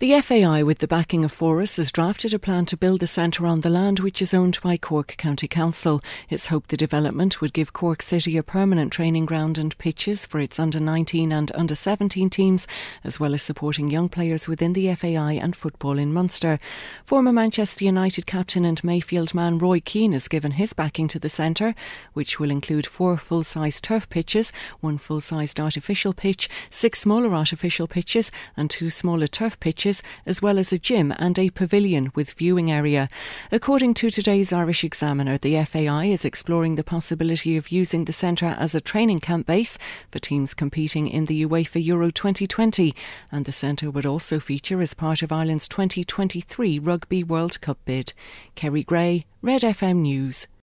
The FAI, with the backing of Forus, has drafted a plan to build the centre on the land which is owned by Cork County Council. It's hoped the development would give Cork City a permanent training ground and pitches for its under-19 and under-17 teams, as well as supporting young players within the FAI and football in Munster. Former Manchester United captain and Mayfield man Roy Keane has given his backing to the centre, which will include 4 full-size turf pitches, 1 full-sized artificial pitch, 6 smaller artificial pitches and 2 smaller turf pitches, as well as a gym and a pavilion with viewing area. According to today's Irish Examiner, the FAI is exploring the possibility of using the centre as a training camp base for teams competing in the UEFA Euro 2020, and the centre would also feature as part of Ireland's 2023 Rugby World Cup bid. Kerry Gray, Red FM News.